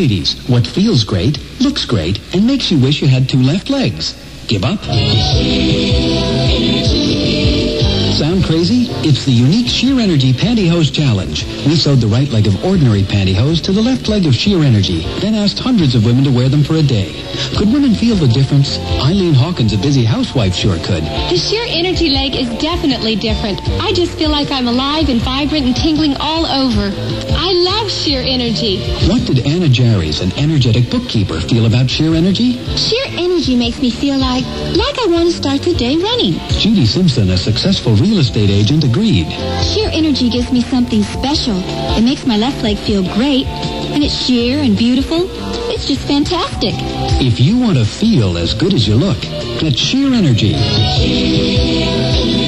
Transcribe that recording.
Ladies, what feels great, looks great, and makes you wish you had two left legs. Give up? Sound crazy? It's the unique Sheer Energy Pantyhose Challenge. We sewed the right leg of ordinary pantyhose to the left leg of Sheer Energy, then asked hundreds of women to wear them for a day. Could women feel the difference? Eileen Hawkins, a busy housewife, sure could. The Sheer Energy leg is definitely different. I just feel like I'm alive and vibrant and tingling all over. I love Sheer Energy. What did Anna Jarries, an energetic bookkeeper, feel about Sheer Energy? Sheer Energy makes me feel like I want to start the day running. Judy Simpson, a successful real estate agent, agreed. Sheer Energy gives me something special. It makes my left leg feel great, and it's sheer and beautiful. It's just fantastic. If you want to feel as good as you look, get Sheer Energy.